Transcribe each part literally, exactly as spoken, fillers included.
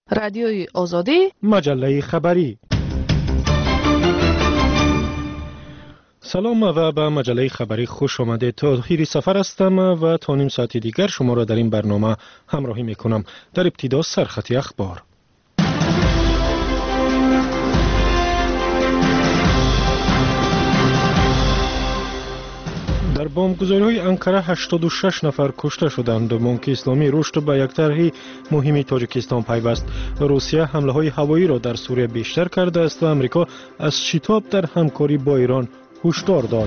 رادیوی آزادی، مجله خبری. سلام و به مجله خبری خوش آمده. طاهری سفر هستم و تا نیم ساعت دیگر شما را در این برنامه همراهی می کنم. در ابتدا سرخط اخبار. در بمبگذاری‌های انقره هشتاد و شش نفر کشته شدند. بانک اسلامی رشد به یک طرح مهم تاجیکستان پیوست. روسیه حمله‌های هوایی را در سوریه بیشتر کرده است و آمریکا از شتاب در همکاری با ایران هشدار داد.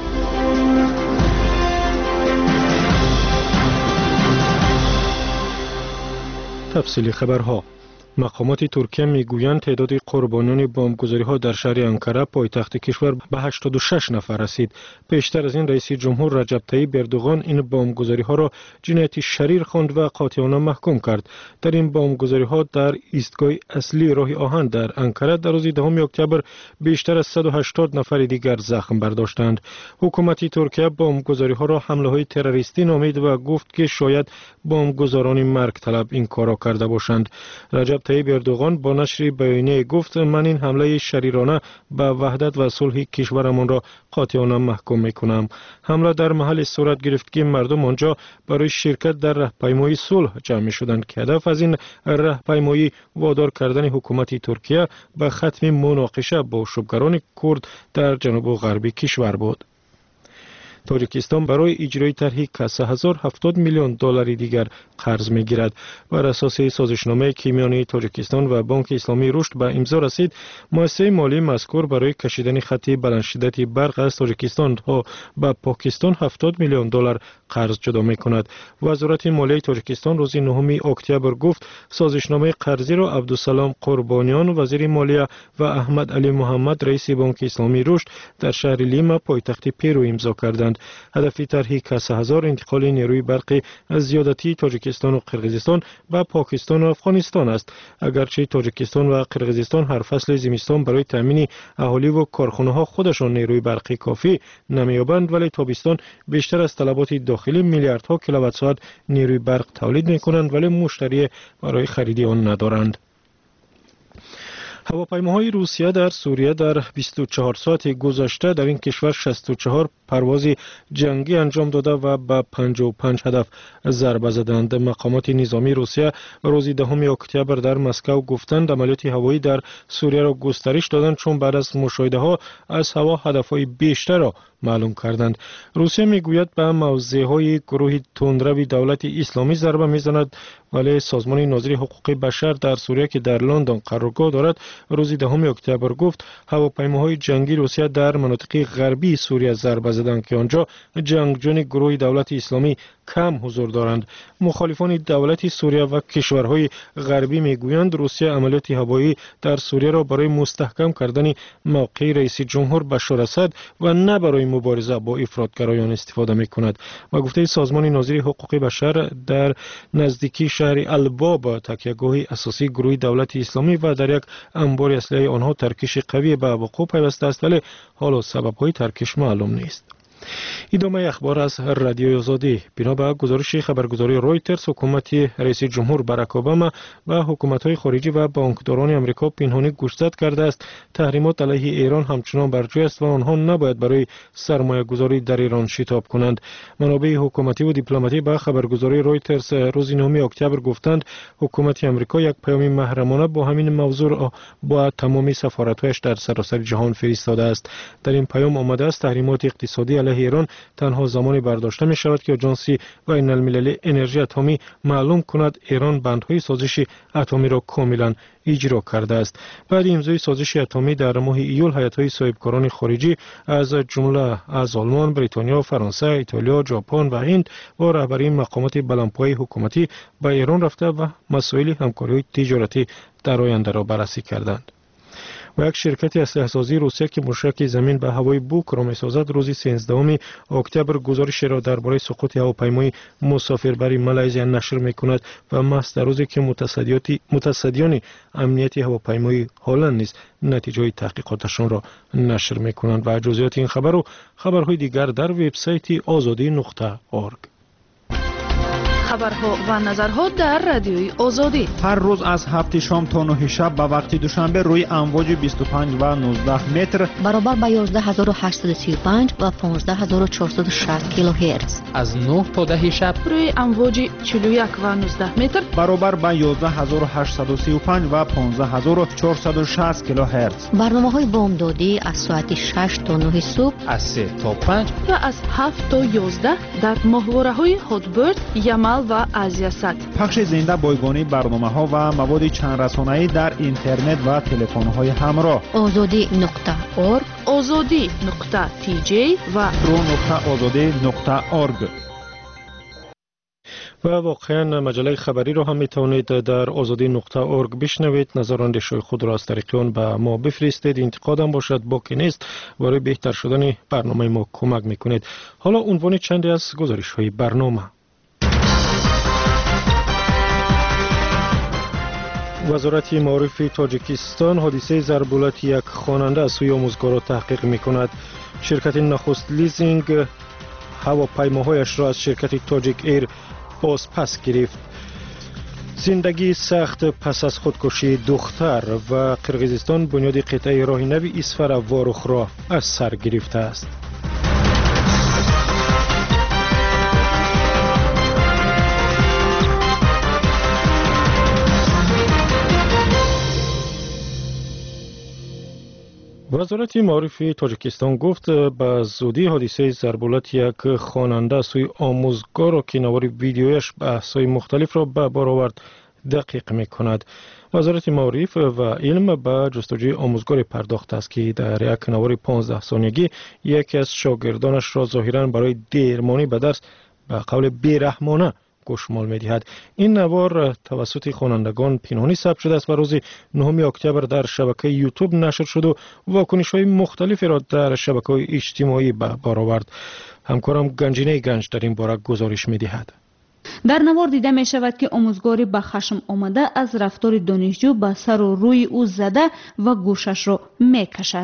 تفصیل خبرها. مقامات ترکیه میگویند تعداد قربانیان بمبگذاری‌ها در شهر انقره پایتخت کشور به هشتاد و شش نفر رسید. پیشتر از این رئیس جمهور رجب طیب اردوغان این بمبگذاری‌ها را جنایت شریر خواند و قاطعانه محکوم کرد. در این بمبگذاری‌ها در ایستگاه اصلی راه آهن در انقره در روز دهم اکتبر بیشتر از صد و هشتاد نفر دیگر زخم برداشتند. حکومت ترکیه بمبگذاری‌ها را حمله‌های تروریستی نامید و گفت که شاید بمبگذاران مرگ طلب این کارا کرده باشند. رجب طیب اردوغان با نشر بیانیه گفت من این حمله شریرانه به وحدت و صلح کشورمان را قاطعانه محکوم میکنم. حمله در محل صورت گرفت که مردم آنجا برای شرکت در راهپیمایی صلح جمع شدند که هدف از این راهپیمایی وادار کردن حکومت ترکیه به ختم مناقشه با شبگران کرد در جنوب و غربی کشور بود. تاجیکستان برای اجرای طرحی که سه هزار و هفتاد میلیون دلار دیگر قرض میگیرد. بر اساس سازشنامه که میان تاجیکستان و بانک اسلامی رشد به امضا رسید، مؤسسه مالی مذکور برای کشیدن خط بلند شدت برق از تاجیکستان تا به پاکستان هفتاد میلیون دلار قرض جدا میکند. وزارت مالیه تاجیکستان روز نهم اکتبر گفت سازشنامه قرضی را عبدالسلام قربانیان وزیر مالیه و احمد علی محمد رئیس بانک اسلامی رشد در شهر لیما پایتخت پرو امضا کردند. هدف طرحی که سه هزار انتقال نیروی برقی از زیادتی تاجیکستان و قرقیزستان به پاکستان و افغانستان است. اگرچه تاجیکستان و قرقیزستان هر فصل زمستان برای تامین اهالی و کارخانه ها خودشان نیروی برقی کافی نمیابند، ولی تابستان بیشتر از طلبات داخلی میلیاردها کیلووات ساعت نیروی برق تولید میکنند ولی مشتری برای خرید آن ندارند. هواپیماهای روسیه در سوریه در بیست و چهار ساعت گذشته در این کشور شصت و چهار پرواز جنگی انجام داده و به پنجاه و پنج هدف ضربه زدند. مقامات نظامی روسیه روز دهم اکتبر در مسکو گفتند عملیات هوایی در سوریه را گسترش دادند چون بعد از مشاهده ها از هوا هدفهای بیشتر را معلوم کردند. روسیه میگوید به موضعهای گروه تندرو دولت اسلامی ضربه میزند، ولی سازمان ناظر حقوق بشر در سوریه که در لندن قرارگاه دارد روز دهم اکتبر گفت هواپیماهای جنگی روسیه در مناطق غربی سوریه ضربه زدند که آنجا جنگجویان گروه دولت اسلامی کم حضور دارند. مخالفان دولت سوریه و کشورهای غربی میگویند روسیه عملیات هوایی در سوریه را برای مستحکم کردن موقع رئیس جمهور بشار اسد و نه برای مبارزه با افراطگرایان استفاده میکند. و گفته سازمان ناظر حقوق بشر در نزدیکی شهر الباب تکیهگاه اساسی گروه دولت اسلامی و در یک انبار اسلحه آنها ترکش قوی به وقوع پیوسته است، ولی حالا سبب‌های ترکش معلوم نیست. ادامه اخبار از رادیوی آزادی. بنا به گزارش خبرگزاری رویترز، حکومت رئیس جمهور باراک اوباما و حکومت‌های خارجی و بانکداران آمریکا پنهانی گوشزد کرده است تحریمات علیه ایران همچنان بر جای است و آنها نباید برای سرمایه گذاری در ایران شتاب کنند. منابع حکومتی و دیپلماتی به خبرگزاری رویترز روز نهم اکتبر گفتند حکومت آمریکا یک پیام محرمانه با همین موضوع با تمامی سفارت‌هایش در سراسر جهان فرستاده است. در این پیام آمده است تحریمات اقتصادی علیه ایران تنها زمانی برداشته می شود که آژانس بین المللی انرژی اتمی معلوم کند ایران بندهای سازش اتمی را کاملا اجرا کرده است. بعد امضای سازش اتمی در ماه ایول هیئت‌های صاحبکاران خارجی از جمله از آلمان، بریتانیا، فرانسه، ایتالیا، ژاپن و هند با رهبری مقامات بلندپایه حکومتی به ایران رفته و مسائل همکاری تجارتی در آینده را بررسی کردند. و یک شرکت اسلحه‌سازی روسیه که موشک زمین به هوای بوک را می‌سازد روز سیزدهم اکتبر گزارش را درباره سقوط هواپیمای مسافربری مالزی نشر می‌کند و محض در روزی که متصدیان امنیت هواپیمای هلند نیز نتیجه تحقیقاتشان را نشر می‌کنند. و جزئیات این خبر و خبرهای دیگر در وبسایت آزادی نقطه اورگ. خبرها و نظرها در رادیوی آزادی هر روز از هفت شام تا نه شب به وقت دوشنبه روی امواج بیست و پنج و نوزده متر برابر با یازده هزار و هشتصد و سی و پنج و پانزده هزار و چهارصد و شصت کیلوهرتز از نه تا ده شب روی امواج چهل و یک و نوزده متر برابر با یازده هزار و هشتصد و سی و پنج و پانزده هزار و چهارصد و شصت کیلوهرتز. برنامه‌های بامدادی از ساعت شش تا نه صبح، از سه تا پنج و از هفت تا یازده در ماهواره‌های هاتبرد، یمل و آزیاسات. پخش زنده بایگانی برنامه‌ها و مواد چند رسانه‌ای در اینترنت و تلفن‌های همراه. آزادی نقطه اورگ، آزادی نقطه تی جی و رو نقطه آزادی نقطه اورگ. و واقعا مجله خبری رو هم میتونید در آزادی نقطه اورگ بشنوید. نظر اندیشه خود را از طریق آن به ما بفرستید. انتقادم باشد باکی نیست، برای بهتر شدن برنامه ما کمک میکنید. حالا عنوان چندی از گزارش های برنامه. وزارت معارف تاجیکستان حادثه ضربالت یک خواننده از سوی آموزگارا تحقیق میکند. شرکت نخست لیزینگ هواپیماهایش را از شرکت تاجیک ایر باز پس گرفت. زندگی سخت پس از خودکشی دختر و قرقیزستان بنیاد قطعه راه نوی اسفر وارخ را از سر گرفته است. وزارت معارف تاجیکستان گفت به زودی حادثه ضربالت یک خواننده سوی آموزگار را که نوار ویدیویش بحث‌های مختلف را به بار آورد دقیق می‌کند. وزارت معارف و علم به جستجوی آموزگار پرداخته است که در یک نوار پانزده ثانیه‌ای یکی از شاگردانش را ظاهراً برای دیرمانی به درس به قول بیرحمانه گوشمال می‌دهد. این نوار توسط خوانندگان پنهانی ثبت شده است و روز نهم اکتبر در شبکه یوتیوب نشر شد و واکنش‌های مختلفی را در شبکه‌های اجتماعی به بار آورد. همکارم گنجینه گنج در این باره گزارش می‌دهد. در نوار دیده می شود که آموزگاری به خشم آمده از رفتار دانشجو به سر و روی او زده و گوشش را می کشد.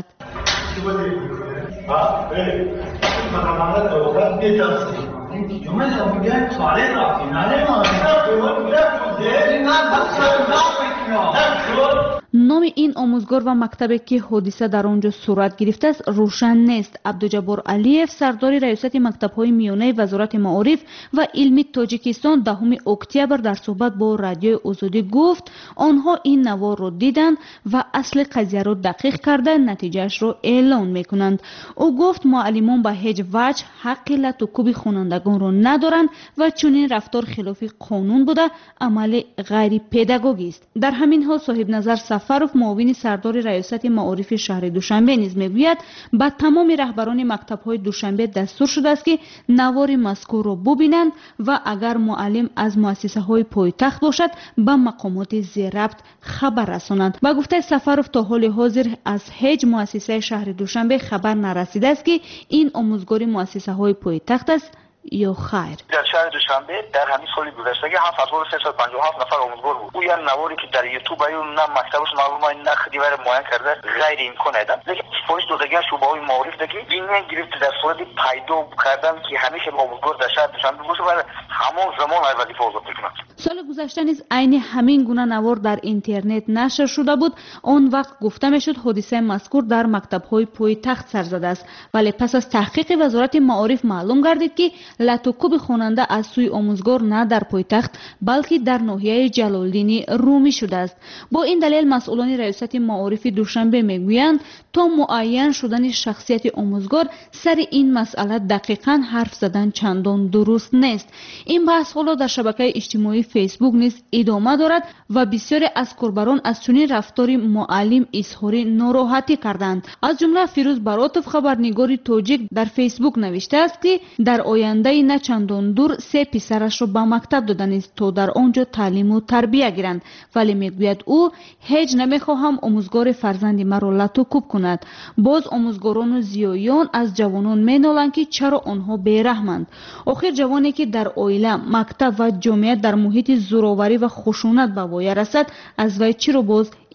نام این آموزگار و مکتبی که حادثه در آنجا صورت گرفته است روشن نیست. عبدالجبار علیف سردار ریاست مکتب‌های میانه وزارت معارف و علم تاجیکستان دهم اکتبر در صحبت با رادیوی آزادی گفت آنها این نوار را دیدند و اصل قضیه را دقیق کرده نتیجهش را اعلان میکنند. او گفت معلمان به هیچ وجه حق لط و کوب خوانندگان را ندارند و چنین رفتار خلاف قانون بوده عمل غیر پداگوژیک است. در همین حال صاحب نظر سفروف معاون سردار ریاست معارف شهر دوشنبه نیز میگوید به تمام رهبران مکتب‌های دوشنبه دستور شده است که نوار مذکور را ببینند و اگر معلم از مؤسسه‌های پایتخت باشد به مقامات ذی-ربط خبر رسانند. با گفته سفروف تا حال حاضر از هیچ مؤسسه شهر دوشنبه خبر نرسیده است که این آموزگاری مؤسسه‌های پایتخت است یا خیر. در شهر دوشنبه در همین سال گذشته هفت هزار و سیصد و پنجاه و هفت نفر آموزگار بود. او یعنی نواری که در یوتیوب ایو نه مکتبش معلومه نه خدیور معین کرده غیر امکان است. لیکن پلیس دادگاه شعبه‌های معارف دیگه این گرفت در صورت پیدا کردن که همیشه آموزگار در شهر دوشنبه باشه و همون زمان ای وظیفه آزاد میکنند. سال گذشته نیز عین همین گونه نوار در اینترنت نشر شده بود. آن وقت گفته میشد حادثه مذکور در مکتب‌های پایتخت سر زده است، ولی پس از تحقیق وزارت معارف معلوم گردید که لط و کوب خواننده از سوی آموزگار نه در پایتخت بلکه در ناحیه جلالدین رومی شده است. با این دلیل مسئولان ریاست معارف دوشنبه میگویند تا معین شدن شخصیت آموزگار سر این مسئله دقیقاً حرف زدن چندان درست نیست. این بحث حالا در شبکه اجتماعی فیسبوک نیز ادامه دارد و بسیاری از کاربران از چنین رفتار معلم اظهار ناراحتی کردند. از جمله فیروز براتوف خبرنگار تاجیک در فیسبوک نوشته است که در آینده نه چندان دور سه پسرش را به مکتب دادن است تا در آنجا تعلیم و تربیت گیرند، ولی میگوید او هیچ نمیخواهم آموزگار فرزند مرا لط و کوب کند. باز آموزگاران و زیایان از جوانان مینالند که چرا آنها بیرحمند. آخر جوانی که در عائله، مکتب و جامعه در محیط زوراوری و خشونت به وای رسد از وی چرا باز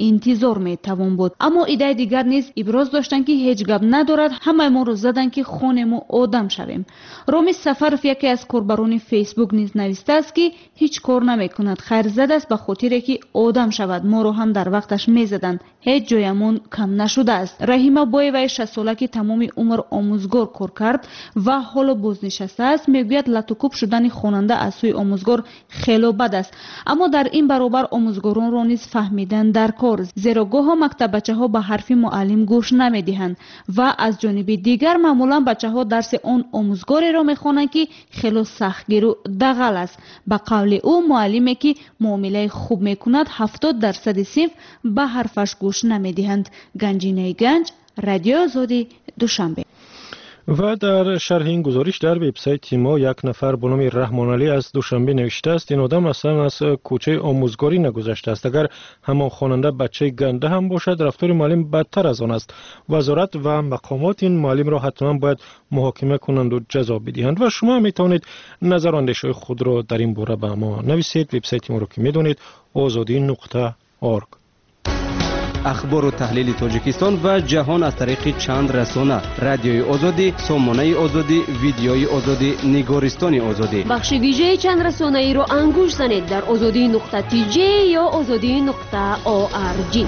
انتظار میتوان بود. اما ایده دیگر نیز ابراز داشتند که هیچ گپ ندارد، همه ما رو زدن که خونمو آدم شویم. رامیز سفرов یکی از کاربران فیسبوک نیز نوشته است که هیچ کار نمیکند، خیر زده است به خاطر که آدم شود، ما رو هم در وقتش میزدند، هیچ جایمون کم نشده است. رحیمه بایوی شصت ساله که تمام عمر آموزگار کار کرد و حالا بازنشسته است میگوید لطوکوب شدن خواننده از سوی آموزگار خیلی بد است، اما در این برابر آموزگاران را نیز فهمیدن در کار، زیرا گاهی مکتب بچه ها به حرف معلم گوش نمیدهند و از جانب دیگر معمولا بچه ها درس آن آموزگاری را میخوانند که خیلی سختگیر و دغل است. به قول او معلمی که معامله خوب میکند هفتاد درصد صنف به حرفش گوش نمیدهند. گنجینه گنج، رادیو آزادی، دوشنبه. و در شرح این گزارش در وبسایت ما یک نفر به نام رحمان علی از دوشنبه نوشته است این آدم اصلا از کوچه آموزگاری نگذشته است، اگر همان خواننده بچه گنده هم باشد رفتار معلم بدتر از آن است. وزارت و مقامات این معلم را حتما باید محاکمه کنند و جزا بدهند. و شما می توانید نظر و اندیشه خود را در این باره به ما نویسید. وبسایت ما را که می دانید آزادی نقطه اورگ. اخبار و تحلیل تاجیکستان و جهان از طریق چند رسانه: رادیوی آزادی، سامانه آزادی، ویدیوی آزادی، نگارستان آزادی. بخش ویژه چند رسانه ای را انگوش زنید در آزادی نقطه تی جی یا آزادی نقطه او آر جی.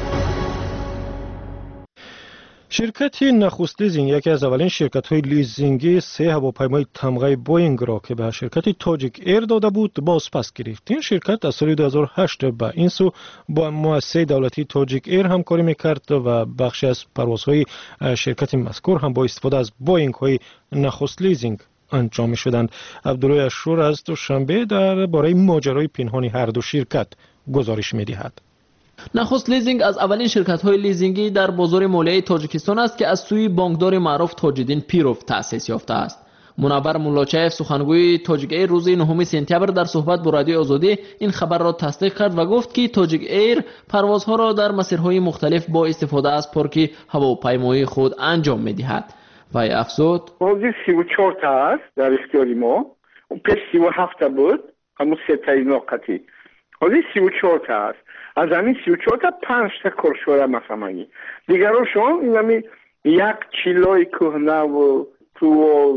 شرکت نخست لیزینگ یکی از اولین شرکت های لیزینگی سه هواپیمای تمغه بوینگ را که به شرکت تاجیک ایر داده بود باز پس گرفت. این شرکت از سال دو هزار و هشت به این سو با مؤسسه دولتی تاجیک ایر همکاری میکرد و بخشی از پروازهای شرکت مذکور هم با استفاده از بوینگ های نخست لیزینگ انجام می شدند. عبدالله اشور از دوشنبه در باره ماجرای پنهانی هر دو شرکت گزارش می دهد. نخست لیزینگ از اولین شرکت‌های لیزینگی در بازار مالیه تاجیکستان است که از سوی بانکدار معروف تاج‌الدین پیروف تأسیس یافته است. منور مولاچیف سخنگوی تاجیک ایر روز نهم سپتامبر در صحبت با رادیو آزادی این خبر را تصدیق کرد و گفت که تاجیک ایر پروازها را در مسیرهای مختلف با استفاده از پارک هواپیمایی خود انجام می‌دهد. وی افزود: حدود سی و چهار تا است در اختیار ما، اون پیش سی و هفت بود، همون سه تا نوقتی. حدود سی و چهار تا است. از همین سی و چهار تا پنج تا کارشوار مخمنی دیگرشون این همین یک چیلای کهنه و تو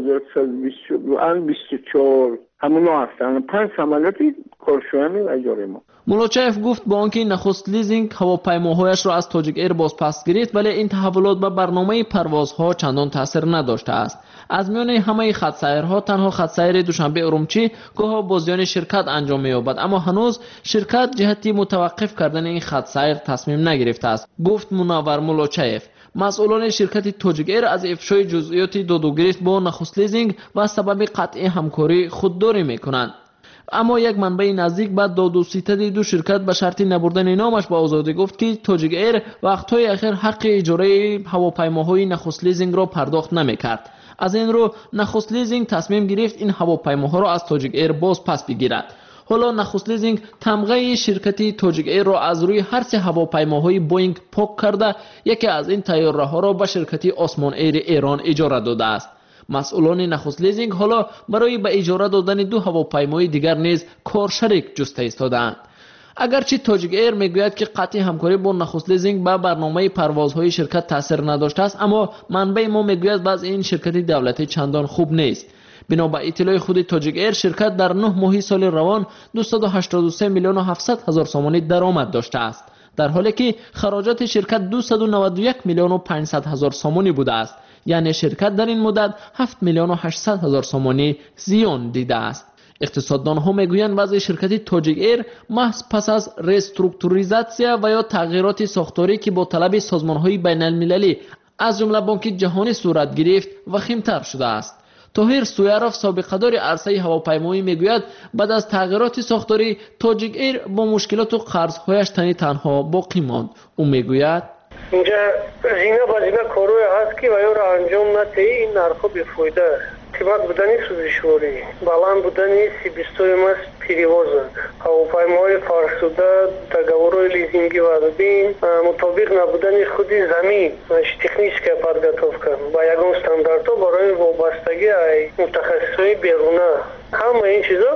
و بیست و چهار همونا هستن. پنج عملیاتی کارشوار می اجاره ما. مولاچیف گفت با آنکه نخست لیزینگ هواپیماهایش را از تاجیک ایر باز پس گرفت ولی این تحولات به برنامه پروازها چندان تاثیر نداشته است. از میان همه خط سیرها تنها خط سیر دوشنبه ارومچی گاه با زیان شرکت انجام می‌یابد، اما هنوز شرکت جهتی متوقف کردن این خط سیر تصمیم نگرفته است، گفت منور مولاچیف. مسئولان شرکت تاجیک ایر از افشای جزئیات دادوگریست با نخست لیزینگ و سبب قطع همکاری خودداری می‌کنند. اما یک منبع نزدیک به داد و ستد دو شرکت به شرط نبردن نامش به آزادی گفت که تاجیک ایر وقت‌های اخیر حق اجاره هواپیماهای نخست لیزینگ را پرداخت نمی‌کرد. از این رو نخست لیزینگ تصمیم گرفت این هواپیماها را از تاجیک ایر باز پس بگیرد. حالا نخست لیزینگ تمغه شرکتی تاجیک ایر را از روی هر سه هواپیماهای بوینگ پاک کرده یکی از این طیاره‌ها را به شرکتی آسمان ایر ایران اجاره داده است. مسئولان نخست لیزینگ حالا برای به اجاره دادن دو هواپیمای دیگر نیز کارشریک جسته ایستاده‌اند. اگرچه تاجیک ایر میگوید که قطع همکاری با نخست لیزینگ به برنامه پروازهای شرکت تاثیر نداشته است، اما منبع ما میگوید بعض این شرکت دولتی چندان خوب نیست. بنا به اطلاع خود تاجیک ایر شرکت در نه ماه سال روان دویست و هشتاد و سه میلیون و هفتصد هزار سومانی درآمد داشته است، در حالی که خراجات شرکت دویست و نود و یک میلیون و پانصد هزار سومانی بوده است. یعنی شرکت در این مدت هفت میلیون و هشتصد هزار سومانی زیان دیده است. اقتصاددان ها میگویند وضع شرکت تاجیک ایر محض پس از ریستروکتوریزاسیا و یا تغییرات ساختاری که با طلب سازمان های بین المللی از جمله بانک جهانی صورت گرفت وخیمتر شده است. طاهر سویاروف سابقه‌دار عرصه هواپیمایی میگوید بعد از تغییرات ساختاری تاجیک ایر با مشکلات و قرض‌هایش تنی تنها باقی ماند. او میگوید اینجا زینه با زینه کاروی هست که و یا را انجام نده این نرخو بفایده قیمت بودنی سوزشواری بلند بودنی سی بیستوی مست پیریواز هواپیماهای فرسوده договорهای لیزینگی و بین مطابق نبودن خودی زمین تکنیسکا подготовка با یگان استانداردها برای وابستگی متخصصای بیرونه همه این چیزا.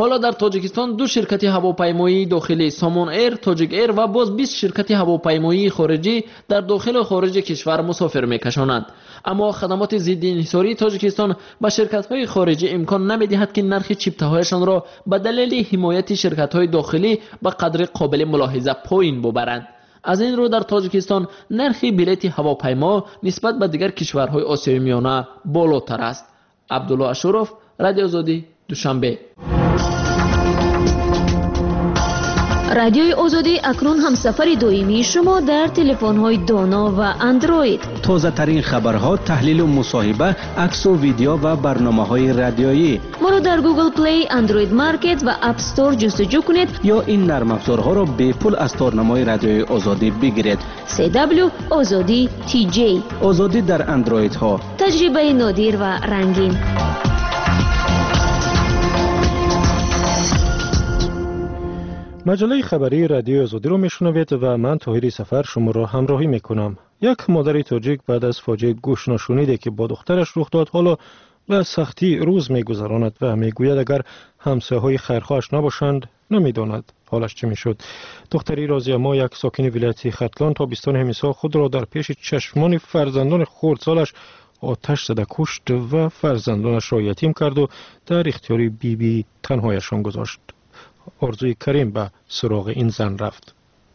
حالا در تاجیکستان دو شرکت هواپیمایی داخلی سامان ایر، تاجیک ایر و باز بیست شرکت هواپیمایی خارجی در داخل و خارج کشور مسافر میکشانند. اما خدمات ضد انحصاری تاجیکستان به شرکت‌های خارجی امکان نمی‌دهد که نرخ چیپته‌هایشان را به دلیل حمایت شرکت‌های داخلی به قدر قابل ملاحظه پایین ببرند. از این رو در تاجیکستان نرخ بلیط هواپیما نسبت به دیگر کشورهای آسیای میانه بالاتر است. عبدالله اشرف، رادیو آزادی، دوشنبه. رادیوی آزادی اکنون همسفر دائمی شما در تلفن‌های دانا و اندروید. تازه ترین خبرها، تحلیل و مصاحبه، عکس و ویدیو و برنامه‌های رادیویی. ما را در گوگل پلی، اندروید مارکت و اپ استور جستجو کنید یا این نرم افزارها را به پول از تارنمای رادیوی آزادی بگیرید. سی دبلیو آزادی تی جی. آزادی در اندروید ها. تجربه نادر و رنگین. مجله خبری رادیو آزادی رو میشنوید و من طاهری سفر شما را همراهی میکنم. یک مادر تاجیک بعد از فاجعه گوش نشنیده که با دخترش رخ داد حالا به سختی روز میگذراند و میگوید اگر همسایه‌های خیرخواهش نباشند نمیداند حالش چه میشد. دختری رازی ما، یک ساکن ولایت ختلان، تابستان همسال خود را در پیش چشمان فرزندان خردسالش آتش زده کشت و فرزندانش را یتیم کرد و در اختیار بی بی تنهایشان گذاشت. آرزوی کریم به سراغ این زن رفت.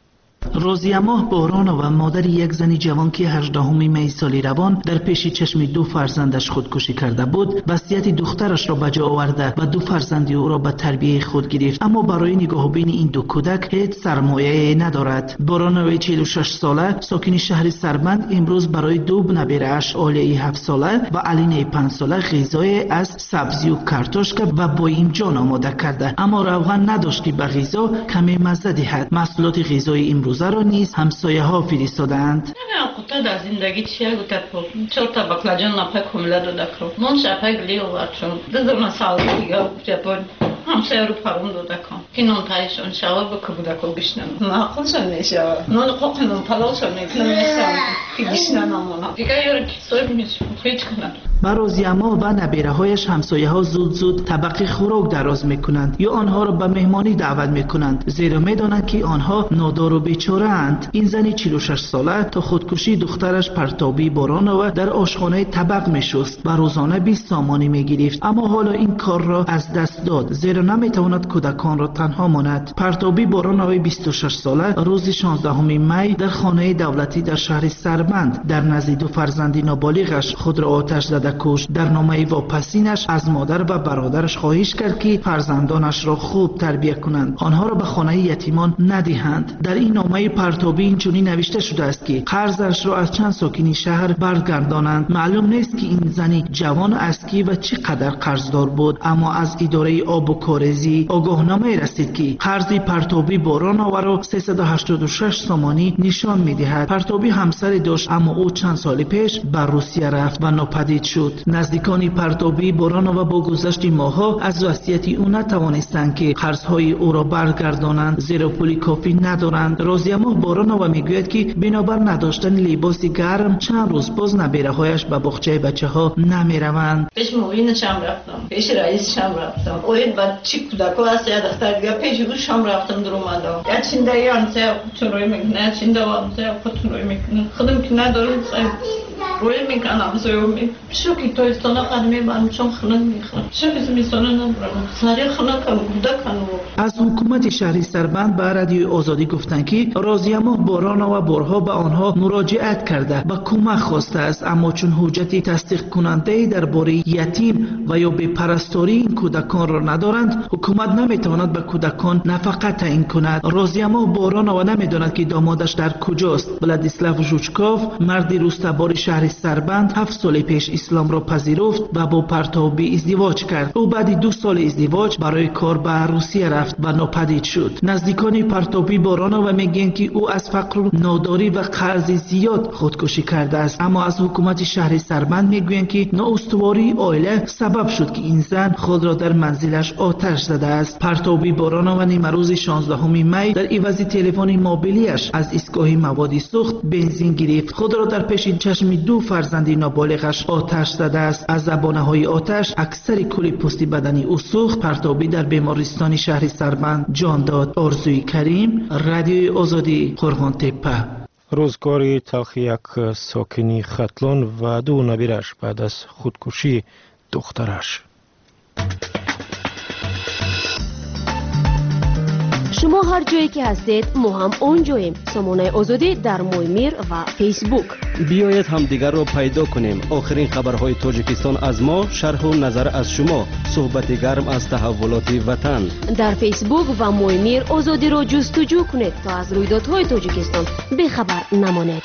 روزی ماه بارانова مادر یک زن جوان که هجدهم می سال روان در پیش چشم دو فرزندش خودکشی کرده بود، وصیت دخترش را به جا آورده و دو فرزند او را به تربیت خود گرفت. اما برای نگاهبین این دو کودک هیچ سرمایه ندارد. بارانova چهل و شش ساله ساکن شهر سربند امروز برای دو نوه‌اش آلیه هفت ساله و علینه پنج ساله غذای از سبزی و کارتوشک و بایمجان آماده کرده، اما روغن نداشت که به غذا کمی مزه دهد. محصولات غذایی امروز را نیز همسایه ها فرستادند. نه قطعه در زندگی چیه گوتر پا چهار تا بقلاجان نپای کامله داده کرد نون شپای گلی آورد چون دزرنا سالی دیگه جبان همسایه رو پرون داده کن که نون تایشون شوار با کبوده که بشنن نه خودشون میشه نون قوق نون پلاشون میکنن که بشنن آمونا دیگه یارو کسایی میشه هیچ کنن. برای اما و نبیره هایش همسایه ها زود زود طبق خوراک دراز میکنند یا آنها را به مهمانی دعوت میکنند، زیرا میدانند که آنها نادار و بیچاره اند. این زنی چهل و شش ساله تا خودکشی دخترش پرتابی بارانova در آشخانه طبق میشست و روزانه بیست سامانی میگرفت، اما حالا این کار را از دست داد زیرا نمیتواند کودکان را تنها ماند. پرتابی بارانova بیست و شش ساله روز شانزدهم می در خانه دولتی در شهر سربند در نزد دو فرزند نابالغش خود را آتش زد کشت. در نامه واپسینش از مادر و برادرش خواهش کرد که فرزندانش را خوب تربیت کنند، آنها را به خانه یتیمان ندهند. در این نامه پرتابی اینچنین نوشته شده است که قرضش را از چند ساکن شهر برگردانند. معلوم نیست که این زنی جوان است که و چقدر قرضدار بود، اما از اداره آب و کارزی آگاهنامه رسید که قرض پرتابی بارانova را سیصد و هشتاد و شش سامانی نشان میدهد. پرتابی همسری داشت اما او چند سال پیش به روسیه رفت و ناپدید شد. نزدیکان پرتابی بارانova با گذشت ماه‌ها از وصیت او نتوانستند که قرضهای او را برگردانند زیرا پول کافی ندارند. روزیما بارانova میگوید که بنابر نداشتن لباس گرم چند روز باز نبیره‌هایش به باغچه بچه‌ها نمیروند. پیش موینشم رفتم، پیش رئیسشم رفتم، اوید بعد چی کودکو است یا دختر دیگه پیش روشم رفتم در اومدم. یا چنده یا انسه خودتون روی میکنه، چنده و انسه خودتون روی میکنه. خودم که ندارم روی میکنم زیومی. شوکی تویستانه قدمی بام چون خنک میخوام. شوکی زمستانه نبرم. سری خنک کم بوده کنم. از حکومت شهری سربند به رادیو آزادی گفتند که روزیما بارانova بارها به آنها مراجعت کرده و کمک خواسته است، اما چون حجتی تصدیق کننده درباره یتیم و یا به پرستاری این کودکان را ندارند، حکومت نمیتواند به کودکان نفقه تعیین کند. روزیما بارانova نمیداند که دامادش در کجاست. ولادیسلاو ژوچکوف مردی روستابار شهر سربند هفت سال پیش اسلام را پذیرفت و با پرتابی ازدواج کرد. او بعد دو سال ازدواج برای کار به روسیه رفت و ناپدید شد. نزدیکان پرتابی بارانova میگن که او از فقر و ناداری و قرض زیاد خودکشی کرده است، اما از حکومت شهر سربند میگویند که نااستواری عائله سبب شد که این زن خود را در منزلش آتش زده است. پرتابی بارانova نیمه روز شانزدهم می در عوض تلفن موبیلیش از ایستگاه مواد سوخت بنزین گرفت، خود را در پیش چشم دو دو فرزند نابالغش آتش زده است. از زبانه‌های آتش اکثر کل پوست بدنی او سوخت. پرتابی در بیمارستان شهر سربند جان داد. آرزوی کریم، رادیوی آزادی، قرغان تپه. روزگاری تلخ یک ساکنی ختلان و دو نبیرش بعد از خودکشی دخترش. شما هر جایی که هستید ما هم اونجاییم. سامانه آزادی در مویمیر و فیسبوک. بیایید همدیگر را پیدا کنیم. آخرین خبرهای تاجیکستان از ما، شرح و نظر از شما، صحبت گرم از تحولات وطن. در فیسبوک و مویمیر آزادی را جستجو کنید تا از رویدادهای تاجیکستان بخبر نمانید.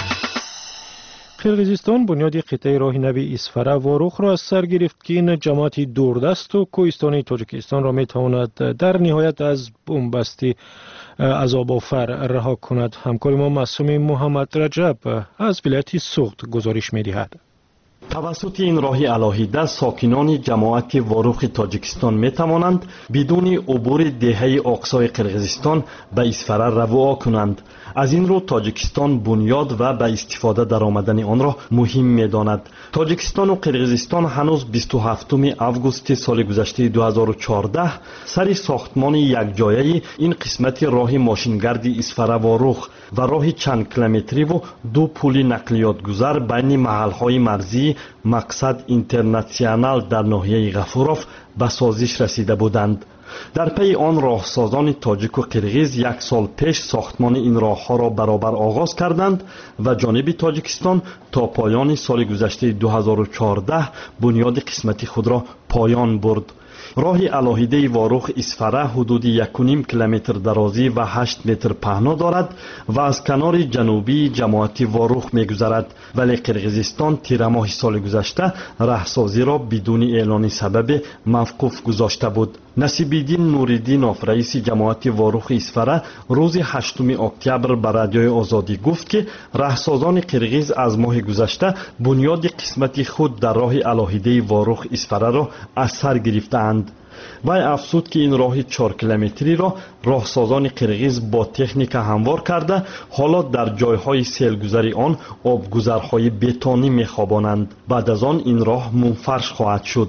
قرقیزستان بنیاد قطعه راه نوی اسفره واروخ را از سر گرفت که این جماعتی دوردست و کوهستانی تاجیکستان را می تواند در نهایت از بنبستی عذاب آفر رها کند. همکار ما معصوم محمد رجب از ولایت سوخت گزارش می دهد. توسط این راه الهیده ساکنان جماعت واروخ تاجیکستان می توانند بدون عبور دهه اقصای قرقیزستان به اسفره روا کنند. از این رو تاجیکستان بنیاد و به استفاده در آمدن آن را مهم می داند. تاجیکستان و قرقیزستان هنوز بیست و هفتم آگوست سال گذشته دو هزار و چهارده سر ساختمان یک جایه این قسمت راه ماشینگرد اسفره واروخ و راه چند کیلومتری و دو پل نقلیات گذر بین محلهای مرزی مقصد اینترنشنال در ناحیه غفوروف به سازش رسیده بودند. در پی آن راهسازان تاجیک و قرقیز یک سال پیش ساختمان این راهها را برابر آغاز کردند و جانب تاجیکستان تا پایان سال گذشته دو هزار و چهارده بنیاد قسمتی خود را پایان برد. راه الهیده واروخ اسفره حدود یک و نیم کیلومتر درازی و هشت متر پهنا دارد و از کنار جنوبی جماعت واروخ می‌گذرد، ولی قرقیزستان تیر ماه سال گذشته راهسازی را بدون اعلان سبب موقوف گذاشته بود. نصیب‌الدین نوریدینوف رئیس جماعت واروخ اسفره روز هشتم اکتبر به رادیوی آزادی گفت که راهسازان قرقیز از ماه گذشته بنیاد قسمتی خود در راه الهیده واروخ اسفره را از سر گرفتند. وی افزود که این راه چهار کیلومتری را راهسازان قرقیز با تکنیک هموار کرده حالا در جایهای سیلگذری آن آبگذرهای بتونی می‌خوابانند. بعد از آن این راه منفرش خواهد شد.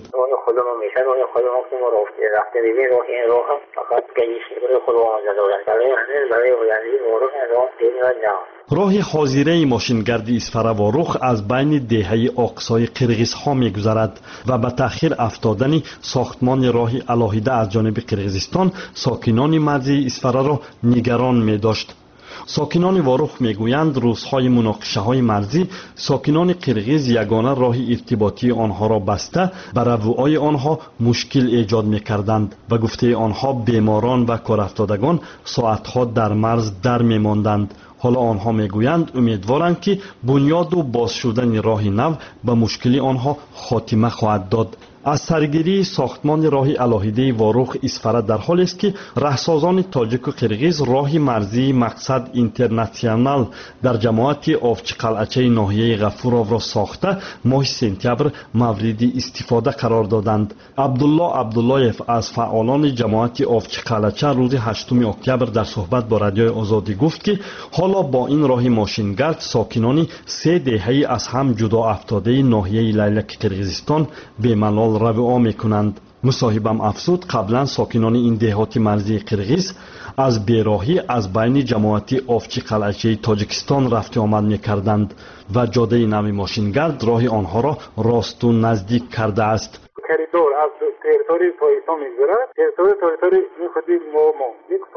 رفته ببین راه این راه هم فقط گیشی برای خود آمده دارن برای هنوز برای آینده واروخ راه دینی و نه. راه حاضره ماشینگرد اسفره واروخ از بین دهه اقصای قرقیز ها می گذرد و به تأخیر افتادن ساختمان راه الهیده از جانب قرقیزستان ساکنان مرزی اسفره را نگران می داشت. ساکنان واروخ میگویند روزهای مناقشه های مرزی ساکنان قرقیز یگانه راه ارتباطی آنها را بسته به رفوهای آنها مشکل ایجاد میکردند و گفته آنها بیماران و کارافتادگان ساعتها در مرز در میماندند. حالا آنها میگویند امیدوارند که بنیاد و باز شدن راه نو به مشکل آنها خاتمه خواهد داد. از سرگیری ساختمان راه الهیده واروخ اسفره در حالی است که راهسازان تاجیک و قرقیز راه مرزی مقصد اینترنشنال در جماعت آفچی قلعچه ناحیه غفورov را ساخته ماه سپتامبر مورد استفاده قرار دادند. عبدالله عبداللهیف از فعالان جماعت آفچی قلعچه روز هشتم اکتبر در صحبت با رادیوی آزادی گفت که حالا با این راه ماشینگرد ساکنان سه دهه از هم جدا افتاده ناحیه لیلک قرقیزستان به ملال رفع میکنند. مصاحبم افزود قبلا ساکنان این دهات مرزی قرقیز از بیراهی از بین جماعت آفچی قلعچه تاجیکستان رفت آمد میکردند و جاده نوی ماشینگرد راه آنها را راست و نزدیک کرده است. کریدور از تریتوری تاجیکستان میگذرد، تریتوری تریتوری خودی مو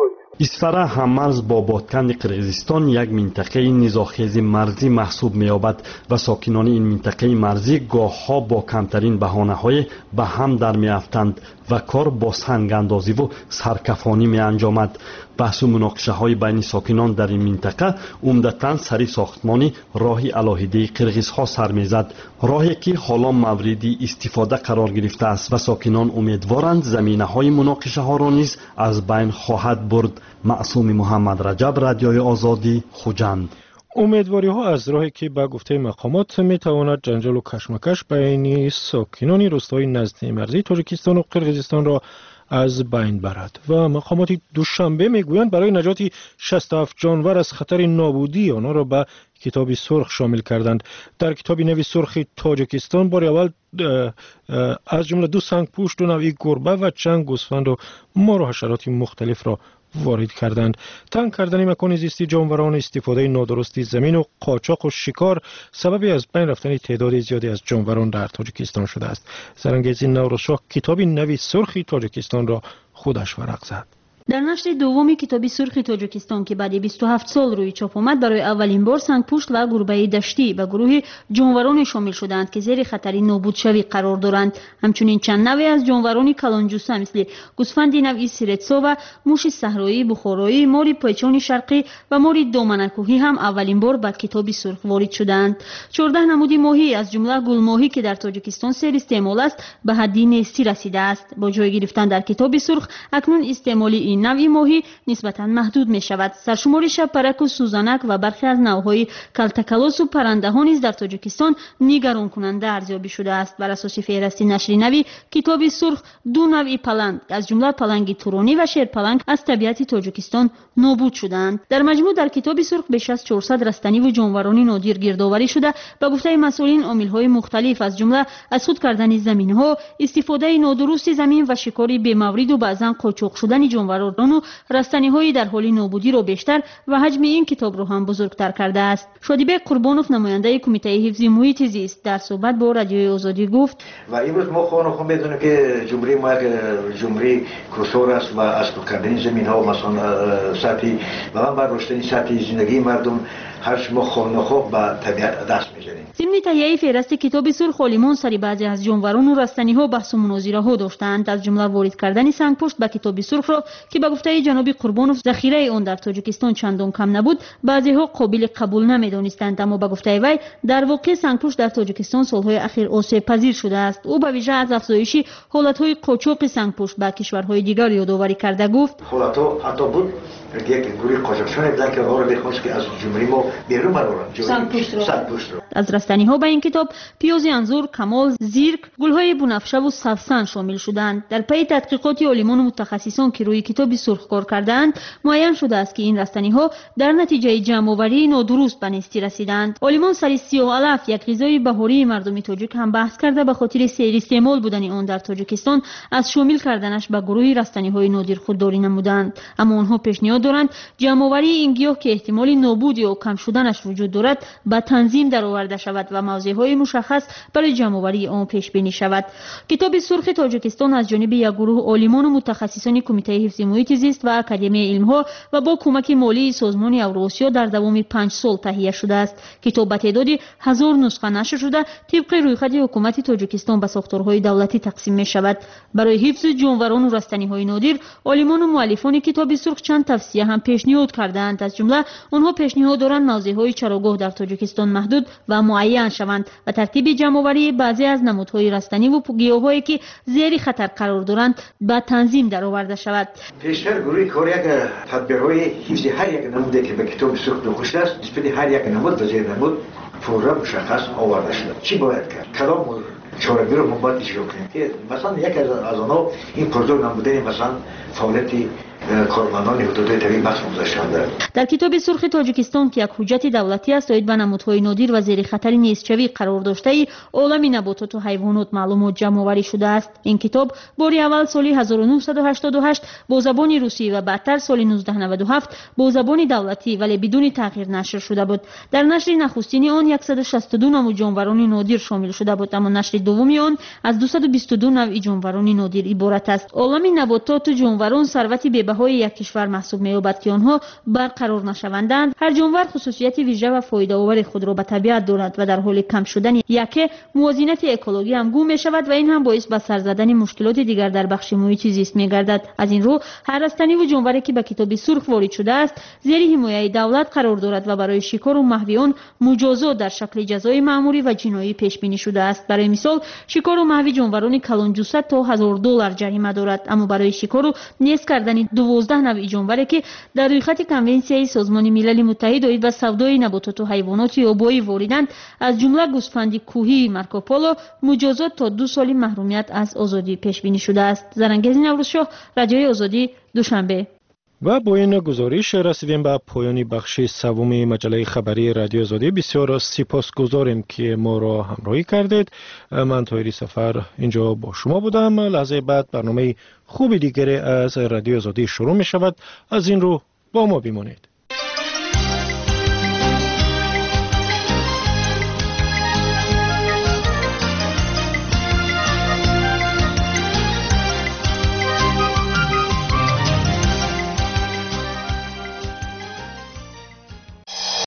اسفره هممرز با بادکند قرقیزستان یک منطقه نیزاخیز مرزی محسوب می‌یابد و ساکنان این منطقه مرزی گاه‌ها با کمترین بهانه‌های به هم در می‌افتند و کار با سنگ اندازی و سرکفانی می‌انجامد. بحث و مناقشه‌های بین ساکنان در این منطقه عمدتاً سر ساختمان راه الهیده قرقیزها سر می‌زد، راهی که حالا مورد استفاده قرار گرفته است و ساکنان امیدوارند زمینه‌های مناقشه‌ها را نیز از بین خواهد برد. معصوم محمد رجب، رادیوی آزادی، خوجند. امیدواری ها از راهی که به گفته مقامات می تواند جنجال و کشمکش بین ساکنان روستای نزدیک مرزی تاجیکستان و قرقیزستان را از بین برد. و مقامات دوشنبه میگویند برای نجات شصت و هفت جانور از خطر نابودی آنها را به کتاب سرخ شامل کردند. در کتاب نوی سرخ تاجیکستان بار اول از جمله دو سنگ پوشت، دو نوعی گربه و چند گوسفند و مار و حشرات مختلف را وارد کردند. تنگ کردن مکان زیستی جانوران، استفاده نادرستی زمین و قاچاق و شکار سبب از بین رفتن تعداد زیادی از جانوران در تاجیکستان شده است. سرانگیزی نوروزشاه کتاب نوی سرخ تاجیکستان را خودش ورق زد. در نشر دومی کتابی سرخ تاجیکستان که بعد بیست و هفت سال روی چاپ آمد، برای اولین بار سنگپوشت و گربه دشتی و گروه جانوران شامل شدند که زیر خطر نابود شوی قرار دارند. همچنین چند نوع از جانوران کلانجوسه مثل گوسفند نوعی سیرتسا و موش صحرایی بخارایی، مار پیچان شرقی و مار دامنکوهی هم اولین بار به کتابی سرخ وارد شدند. چهارده نمود ماهی از جمله گل ماهی که در تاجیکستان سیر استعمال است به حد نیستی رسیده است. با جای گرفتن در کتابی سرخ اکنون استعمال این نوعی ماهی نسبتاً محدود می شود. سرشمار شبپرک و سوزنک و برخی از نوعهای کلتکلاس و پرنده ها نیز در تاجیکستان نگران کننده ارزیابی شده است. بر اساس فهرست نشر نوی کتاب سرخ، دو نوع پلنگ از جمله پلنگ تورانی و شیرپلنگ از طبیعت تاجیکستان نابود شدند. در مجموع در کتاب سرخ بیش از چهارصد رستنی و جانوران نادر گردآوری شده. به گفته مسئولین عامل‌های مختلف از جمله از خود کردن زمین‌ها، استفاده نادرست زمین و شکار بی‌مورد و بعضاً قاچاق شدن جانوران و رستنی‌های در حال نابودی را بیشتر و حجم این کتاب را هم بزرگتر کرده است. شادیبek قربانوف نماینده کمیته حفظ محیط زیست در صحبت با رادیوی آزادی گفت و امروز ما خواهان خود می‌دونیم که جمهوری ما جمهوری کروسور است و از کردن زمین‌ها و مثلا سطح و بر رشد سطح زندگی مردم هر ما خواهان خود به طبیعت دست می‌زنیم. ضمن تهیه فهرست کتاب سرخ، عالمان سر بعضی از جانوران و رستنی‌ها بحث و مناظره‌ها داشتند. از جمله وارد کردن سنگپوشت به کتاب سرخ را که به گفته جناب قربانوف ذخیره آن در تاجیکستان چندان کم نبود، بعضی‌ها قابل قبول نمی‌دانستند، اما به گفته وی در واقع سنگپوشت در تاجیکستان سال‌های اخیر آسیب پذیر شده است. او به ویژه از افزایش حالت‌های قاچاق سنگپوشت به کشورهای دیگر یادآوری کرده گفت حالت‌ها حتی بود یک گروه قاچاقچیان بودند که آن را بخواست که از جمهوری ما بیرون برآورند. سنگپوشت را از رستنی‌ها به این کتاب پیاز انزور، کمال، زیرک، گل‌های بنفشه و سبزن شامل شدند. در پی تحقیقات عالمان و متخصصان که روی کتاب سرخ کار کردند، معین شده است که این رستنی‌ها در نتیجه جمع‌آوری نادرست به نیستی رسیدند. عالمان سر سیاه علف، یک غذای بهاری مردم تاجیک، هم بحث کرده به خاطر سیر استعمال بودن آن در تاجیکستان از شامل کردنش به گروه رستنی‌های نادر خودداری نمودند. اما آنها پیشنهاد دارند جمع‌آوری این گیاه که احتمال نابود یا کم شدنش وجود دارد به تنظیم درآورده شود و موضع‌های مشخص برای جمع‌آوری آن پیش بینی شود. کتاب سرخ تاجیکستان از جانب یک گروه عالمان و متخصصان کمیته حفظ محیط زیست و اکادمی علم‌ها و با کمک مالی سازمان اوراسیا در دوام پنج سال تهیه شده است. کتاب به تعداد هزار نسخه نشر شده طبق رویخط حکومت تاجیکستان به ساختارهای دولتی تقسیم می شود. برای حفظ جانوران و رستنی‌های نادر، عالمان و مؤلفان کتاب سرخ چند توصیه هم پیشنهاد کردند. از جمله آنها پیشنهاد دارند موضع‌های چراگاه در تاجیکستان محدود و معین شوند و ترتیب جمع‌آوری بعضی از نمودهای رستنی و گیاهایی که زیر خطر قرار دارند به تنظیم درآورده شود. پیشتر گروه کار یک تدبیرهای حفظ هر یک نمودی که به کتاب سرخ نوشته است نسبت هر یک نمود و زیر نمود فورا مشخص آورده شده. چی باید کرد؟ کدام چاره‌ای رو ما باید اجرا کنیم که مثلا یک از آنها این پرداخت نمودن مثلا فعالیت کارمندان حدود طبیعی بخش گذاشتند. در کتاب سرخ تاجیکستان که یک حجت دولتی است آید به نمودهای نادر و زیر خطر نیست‌شوی قرار داشته ای عالم نباتات و حیوانات معلومات جمع‌آوری شده است. این کتاب باری اول سال هزار و نهصد و هشتاد و هشت با زبان روسی و بعدتر سال نوزده نود و هفت با زبان دولتی ولی بدون تغییر نشر شده بود. در نشر نخستین آن صد و شصت و دو نوع جانوران نادر شامل شده بود، اما نشر دوم آن از دویست و بیست و دو نوع جانوران نادر عبارت است. عالم نباتات و جانوران ثروت بی‌بهای یک کشور محسوب می‌یابد که آنها برقرار نشوندند. هر جانور خصوصیت ویژه و فایده‌آور خود را به طبیعت دارد و در حال کم شدن یک موازنه اکولوژی هم گم می‌شود و این هم باعث به سر زدن مشکلات دیگر در بخش محیط زیست می‌گردد. از این رو هر رستنی و جانوری که به کتاب سرخ وارد شده است زیر حمایت دولت قرار دارد و برای شکار و محو آن مجازات در شکل جزای مأموری و جنایی پیش بینی شده است. برای مثال شکار و محو جانوران کلانجوسه تا هزار دلار جریمه دارد، اما برای شکار و نیست کردن دو دوازده نوع جانوره که در روی خط کنونسیون سازمان ملل متحد آید به سودای نباتات و حیوانات یابایی واردند، از جمله گوسفند کوهی مارکوپولو مجازات تا دو سال محرومیت از آزادی پیش بینی شده است. زرنگیز نوروزشاه، رادیوی آزادی، دوشنبه. و با این گزارش رسیدیم به پایان بخش سوم مجله خبری رادیو آزادی. بسیار سپاسگزاریم که ما را همراهی کردید. من طاهری سفر اینجا با شما بودم. لحظه بعد برنامه خوب دیگری از رادیو آزادی شروع می شود. از این رو با ما بمانید.